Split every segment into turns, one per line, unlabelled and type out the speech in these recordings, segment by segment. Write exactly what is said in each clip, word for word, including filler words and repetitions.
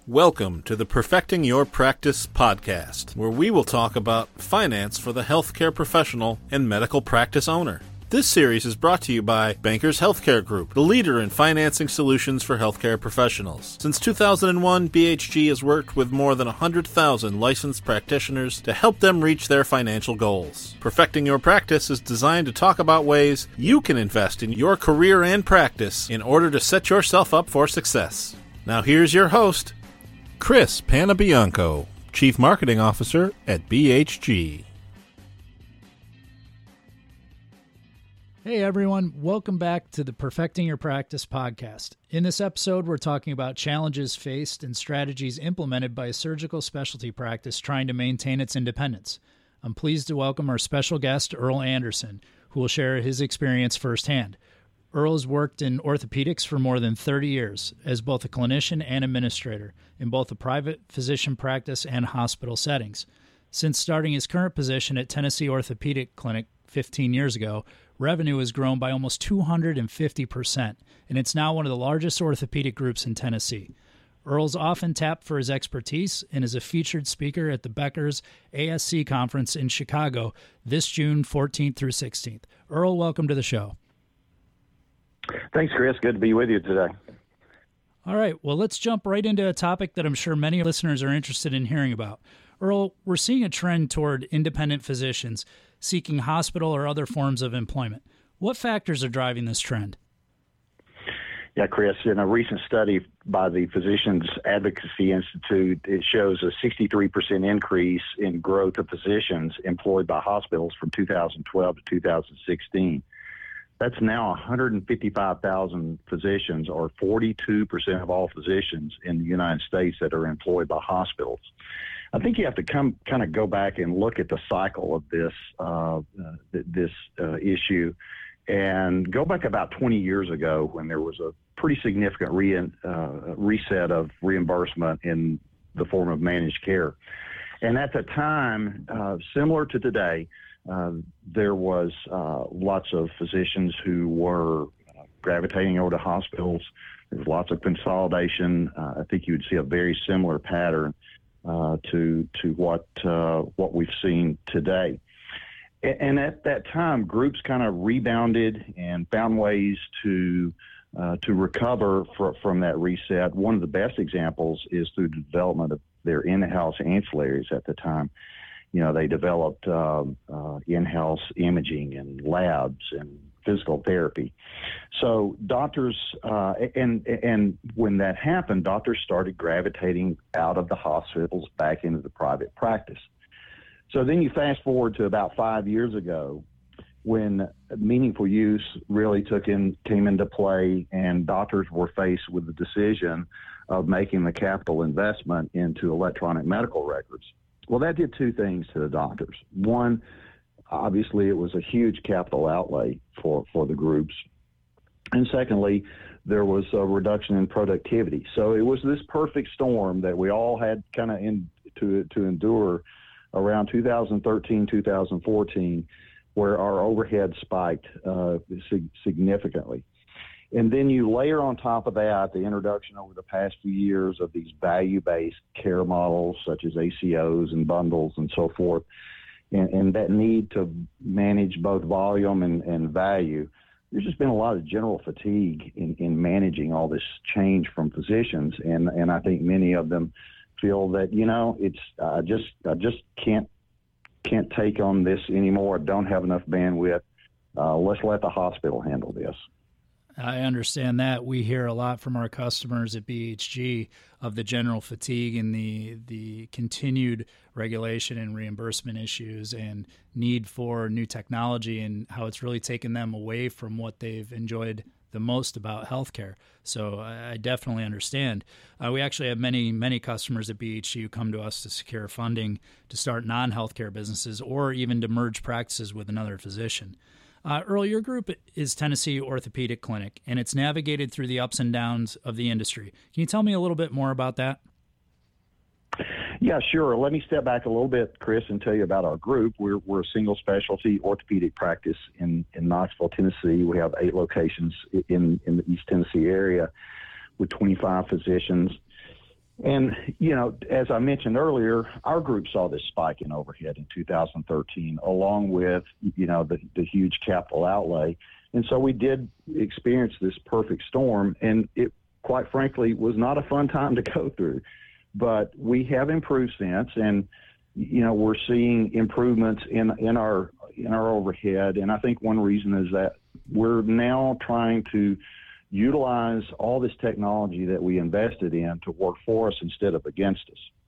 Welcome to the Perfecting Your Practice podcast, where we will talk about finance for the healthcare professional and medical practice owner. This series is brought to you by Bankers Healthcare Group, the leader in financing solutions for healthcare professionals. Since two thousand one, B H G has worked with more than one hundred thousand licensed practitioners to help them reach their financial goals. Perfecting Your Practice is designed to talk about ways you can invest in your career and practice in order to set yourself up for success. Now here's your host, Chris Panabianco, Chief Marketing Officer at B H G.
Hey everyone, welcome back to the Perfecting Your Practice podcast. In this episode, we're talking about challenges faced and strategies implemented by a surgical specialty practice trying to maintain its independence. I'm pleased to welcome our special guest, Earl Anderson, who will share his experience firsthand. Earl has worked in orthopedics for more than thirty years as both a clinician and administrator in both a private physician practice and hospital settings. Since starting his current position at Tennessee Orthopedic Clinic fifteen years ago, revenue has grown by almost two hundred fifty percent, and it's now one of the largest orthopedic groups in Tennessee. Earl's often tapped for his expertise and is a featured speaker at the Becker's A S C conference in Chicago this June fourteenth through sixteenth. Earl, welcome to the show.
Thanks, Chris. Good to be with you today.
All right, well, let's jump right into a topic that I'm sure many listeners are interested in hearing about. Earl, we're seeing a trend toward independent physicians seeking hospital or other forms of employment. What factors are driving this trend?
Yeah, Chris, in a recent study by the Physicians Advocacy Institute, it shows a sixty-three percent increase in growth of physicians employed by hospitals from two thousand twelve to two thousand sixteen. That's now one hundred fifty-five thousand physicians, or forty-two percent of all physicians in the United States that are employed by hospitals. I think you have to come kind of go back and look at the cycle of this uh, uh, this uh, issue, and go back about twenty years ago when there was a pretty significant re- uh, reset of reimbursement in the form of managed care. And at the time, uh, similar to today, uh, there was uh, lots of physicians who were uh, gravitating over to hospitals. There was lots of consolidation. Uh, I think you would see a very similar pattern Uh, to to what uh, what we've seen today. And at that time, groups kind of rebounded and found ways to uh, to recover for, from that reset. One of the best examples is through the development of their in-house ancillaries at the time. You know, they developed uh, uh, in-house imaging and labs and physical therapy. So doctors, uh, and and when that happened, doctors started gravitating out of the hospitals back into the private practice. So then you fast forward to about five years ago, when meaningful use really took in came into play, and doctors were faced with the decision of making the capital investment into electronic medical records. Well, that did two things to the doctors. One, obviously, it was a huge capital outlay for, for the groups. And secondly, there was a reduction in productivity. So it was this perfect storm that we all had kind of in, to, to endure around two thousand thirteen, two thousand fourteen, where our overhead spiked uh, sig- significantly. And then you layer on top of that the introduction over the past few years of these value-based care models, such as A C Os and bundles and so forth. And, and that need to manage both volume and, and value. There's just been a lot of general fatigue in, in managing all this change from physicians, and, and I think many of them feel that, you know, it's I just I just can't can't take on this anymore. I don't have enough bandwidth. Uh, let's let the hospital handle this.
I understand that. We hear a lot from our customers at B H G of the general fatigue and the the continued regulation and reimbursement issues and need for new technology, and how it's really taken them away from what they've enjoyed the most about healthcare. So I definitely understand. Uh, we actually have many, many customers at B H G who come to us to secure funding to start non-healthcare businesses or even to merge practices with another physician. Uh, Earl, your group is Tennessee Orthopedic Clinic, and it's navigated through the ups and downs of the industry. Can you tell me a little bit more about that?
Yeah, sure. Let me step back a little bit, Chris, and tell you about our group. We're we're a single specialty orthopedic practice in, in Knoxville, Tennessee. We have eight locations in, in the East Tennessee area with twenty-five physicians. And, you know, as I mentioned earlier, our group saw this spike in overhead in two thousand thirteen, along with, you know, the, the huge capital outlay. And so we did experience this perfect storm, and it, quite frankly, was not a fun time to go through. But we have improved since, and, you know, we're seeing improvements in, in our in our overhead. And I think one reason is that we're now trying to utilize all this technology that we invested in to work for us instead of against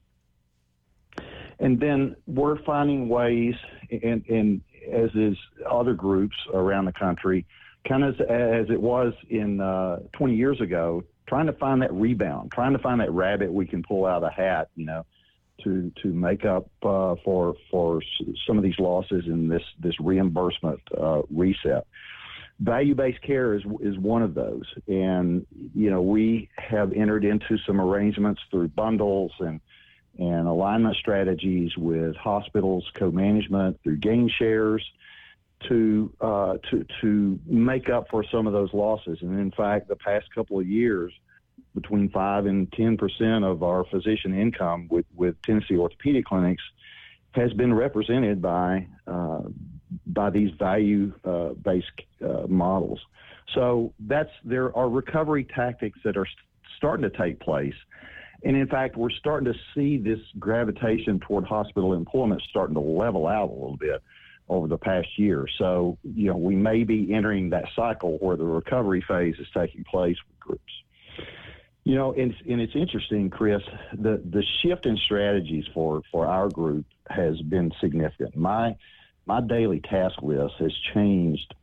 us. And then we're finding ways, and, and as is other groups around the country, kind of as it was in uh, twenty years ago, trying to find that rebound, trying to find that rabbit we can pull out of the hat, you know, to to make up uh, for for some of these losses in this this reimbursement uh, reset. Value-based care is is one of those, and you know we have entered into some arrangements through bundles and and alignment strategies with hospitals, co-management through gain shares to uh, to to make up for some of those losses. And in fact, the past couple of years, between five and ten percent of our physician income with with Tennessee orthopedic clinics has been represented by uh, by these value-based uh, uh, models. So that's there are recovery tactics that are st- starting to take place. And in fact, we're starting to see this gravitation toward hospital employment starting to level out a little bit over the past year. So, you know, we may be entering that cycle where the recovery phase is taking place with groups. You know, and, and it's interesting, Chris, the, the shift in strategies for, for our group has been significant. My my daily task list has changed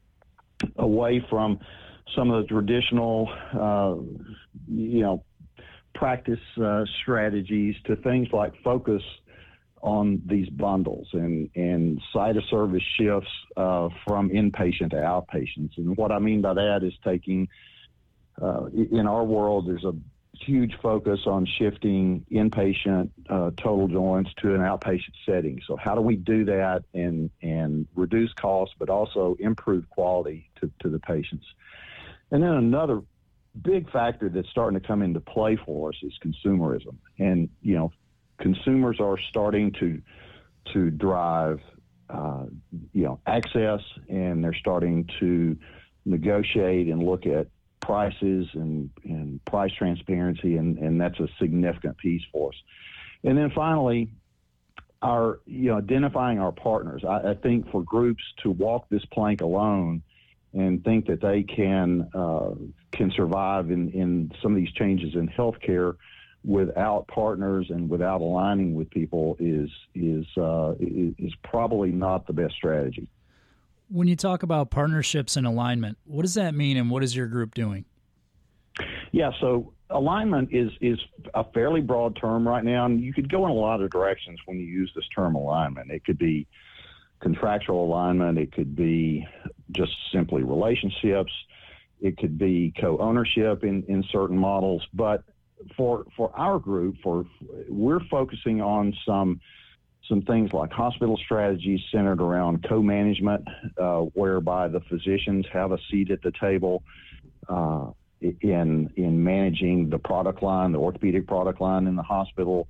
away from some of the traditional, uh, you know, practice uh, strategies to things like focus on these bundles and, and site of service shifts uh, from inpatient to outpatients. And what I mean by that is taking, uh, in our world, there's a huge focus on shifting inpatient uh, total joints to an outpatient setting. So how do we do that and, and reduce costs, but also improve quality to, to the patients? And then another big factor that's starting to come into play for us is consumerism. And, you know, consumers are starting to to drive, uh, you know, access, and they're starting to negotiate and look at prices and, and price transparency, and, and that's a significant piece for us. And then finally, our, you know, identifying our partners. I, I think for groups to walk this plank alone and think that they can uh, can survive in, in some of these changes in healthcare without partners and without aligning with people is is uh, is probably not the best strategy.
When you talk about partnerships and alignment, what does that mean, and what is your group doing?
Yeah, so alignment is is a fairly broad term right now, and you could go in a lot of directions when you use this term alignment. It could be contractual alignment, it could be just simply relationships, it could be co-ownership in, in certain models. But for for our group, for we're focusing on some some things like hospital strategies centered around co-management, uh, whereby the physicians have a seat at the table uh, in in managing the product line, the orthopedic product line in the hospital,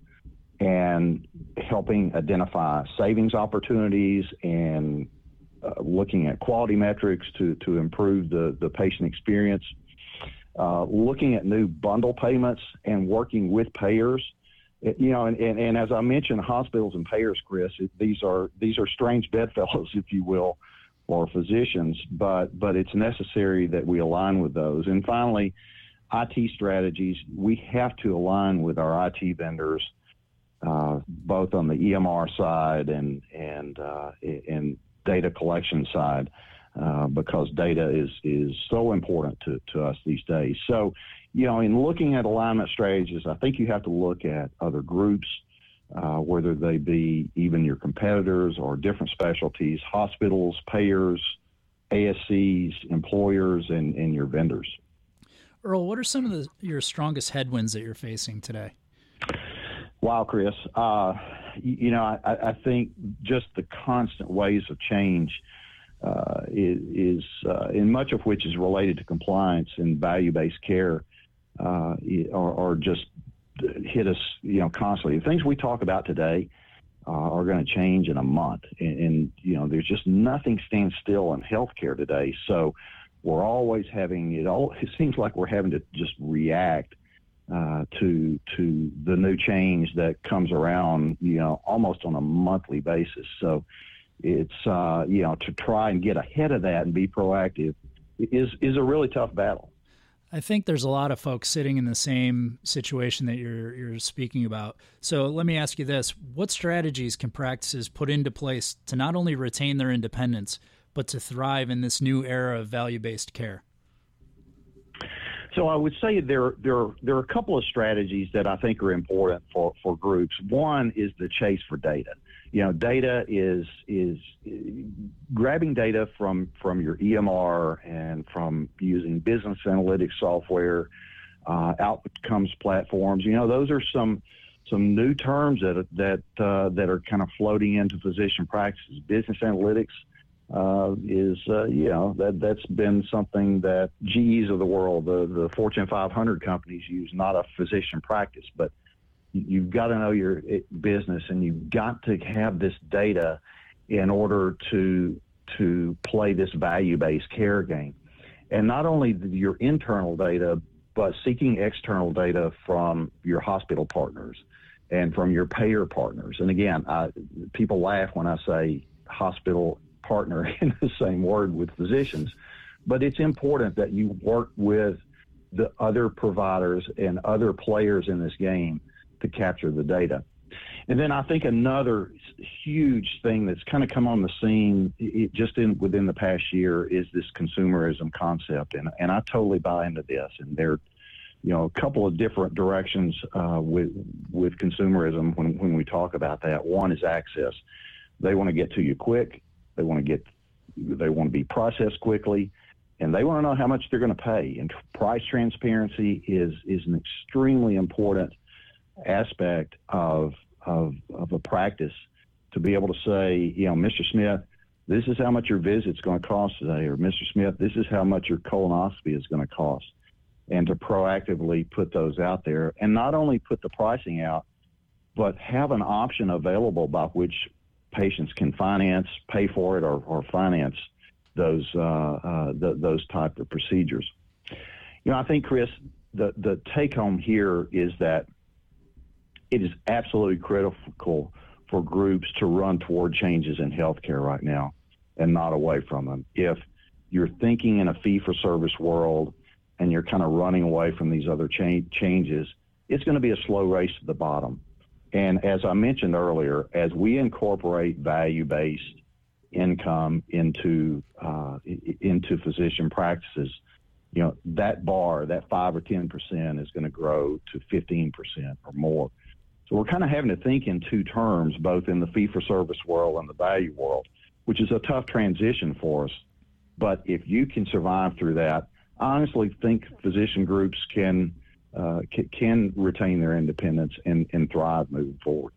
and helping identify savings opportunities and uh, looking at quality metrics to, to improve the, the patient experience, uh, looking at new bundle payments and working with payers. It, you know, and, and, and as I mentioned, hospitals and payers, Chris, it, these are these are strange bedfellows, if you will, for physicians, but but it's necessary that we align with those. And finally, I T strategies. We have to align with our I T vendors, Uh, both on the E M R side and and uh, and data collection side, uh, because data is is so important to, to us these days. So, you know, in looking at alignment strategies, I think you have to look at other groups, uh, whether they be even your competitors or different specialties, hospitals, payers, A S Cs, employers, and, and your vendors.
Earl, what are some of the, your strongest headwinds that you're facing today?
Wow, Chris. Uh, you, you know, I, I think just the constant waves of change uh, is, is uh, in much of which is related to compliance and value-based care, uh, are, are just hit us, you know, constantly. The things we talk about today uh, are going to change in a month, and, and you know, there's just nothing stands still in healthcare today. So we're always having it. All it seems like we're having to just react uh, to to the new change that comes around, you know, almost on a monthly basis. So it's uh, you know, to try and get ahead of that and be proactive is is a really tough battle.
I think there's a lot of folks sitting in the same situation that you're you're speaking about. So let me ask you this. What strategies can practices put into place to not only retain their independence, but to thrive in this new era of value-based care?
So I would say there, there, there are a couple of strategies that I think are important for, for groups. One is the chase for data. You know, data is is grabbing data from, from your E M R and from using business analytics software, uh, outcomes platforms. You know, those are some some new terms that that uh, that are kind of floating into physician practices. Business analytics uh, is uh, you know that that's been something that G Es of the world, the the Fortune five hundred companies use, not a physician practice, but you've got to know your business, and you've got to have this data in order to to play this value-based care game. And not only your internal data, but seeking external data from your hospital partners and from your payer partners. And again, I, people laugh when I say hospital partner in the same word with physicians, but it's important that you work with the other providers and other players in this game to capture the data. And then I think another huge thing that's kind of come on the scene it, just in within the past year is this consumerism concept. And, and I totally buy into this. And there, you know, a couple of different directions uh, with, with consumerism when, when we talk about that. One is access. They want to get to you quick. They want to get, they want to be processed quickly, and they want to know how much they're going to pay. And price transparency is, is an extremely important aspect of, of of a practice, to be able to say, you know, Mister Smith, this is how much your visit's going to cost today, or Mister Smith, this is how much your colonoscopy is going to cost, and to proactively put those out there, and not only put the pricing out, but have an option available by which patients can finance, pay for it, or, or finance those uh, uh, the, those type of procedures. You know, I think, Chris, the the take home here is that it is absolutely critical for groups to run toward changes in healthcare right now and not away from them. If you're thinking in a fee-for-service world and you're kind of running away from these other cha- changes, it's going to be a slow race to the bottom. And as I mentioned earlier, as we incorporate value-based income into uh, into physician practices, you know, that bar, that five or ten percent is going to grow to fifteen percent or more. So we're kind of having to think in two terms, both in the fee-for-service world and the value world, which is a tough transition for us. But if you can survive through that, I honestly think physician groups can uh, can, can retain their independence and, and thrive moving forward.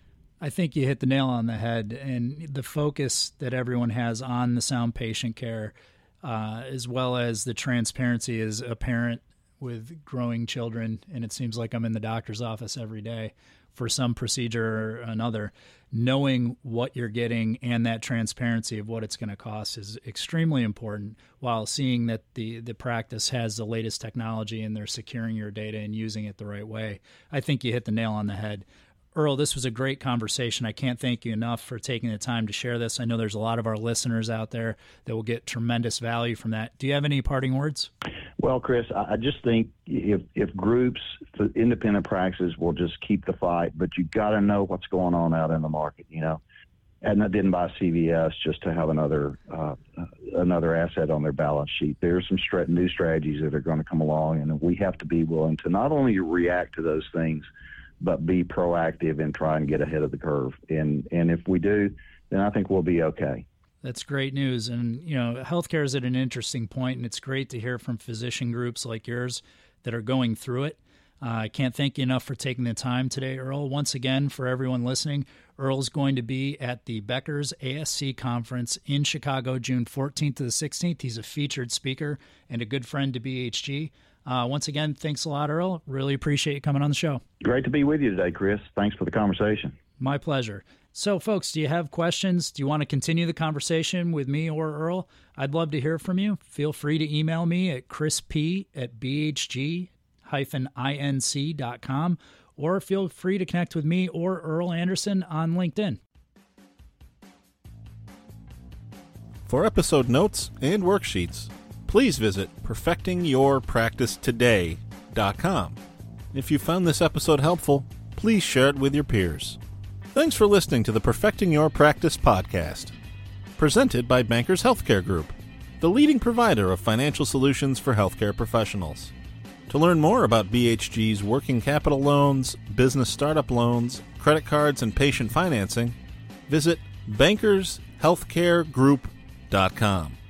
I think you hit the nail on the head, and the focus that everyone has on the sound patient care, uh, as well as the transparency, is apparent with growing children, and it seems like I'm in the doctor's office every day for some procedure or another. Knowing what you're getting and that transparency of what it's going to cost is extremely important, while seeing that the, the practice has the latest technology and they're securing your data and using it the right way. I think you hit the nail on the head. Earl, this was a great conversation. I can't thank you enough for taking the time to share this. I know there's a lot of our listeners out there that will get tremendous value from that. Do you have any parting words?
Well, Chris, I just think if if groups, independent practices will just keep the fight, but you've got to know what's going on out in the market, you know. Aetna didn't buy C V S just to have another uh, another asset on their balance sheet. There's some strat- new strategies that are going to come along, and we have to be willing to not only react to those things, but be proactive and try and get ahead of the curve. And and if we do, then I think we'll be okay.
That's great news. And, you know, healthcare is at an interesting point, and it's great to hear from physician groups like yours that are going through it. Uh, I can't thank you enough for taking the time today, Earl. Once again, for everyone listening, Earl's going to be at the Becker's A S C Conference in Chicago, June fourteenth to the sixteenth. He's a featured speaker and a good friend to B H G. Uh, once again, thanks a lot, Earl. Really appreciate you coming on the show.
Great to be with you today, Chris. Thanks for the conversation.
My pleasure. So, folks, do you have questions? Do you want to continue the conversation with me or Earl? I'd love to hear from you. Feel free to email me at chrisp at b h g dash inc dot com, or feel free to connect with me or Earl Anderson on LinkedIn.
For episode notes and worksheets, please visit perfecting your practice today dot com. If you found this episode helpful, please share it with your peers. Thanks for listening to the Perfecting Your Practice podcast, presented by Bankers Healthcare Group, the leading provider of financial solutions for healthcare professionals. To learn more about B H G's working capital loans, business startup loans, credit cards, and patient financing, visit bankers healthcare group dot com.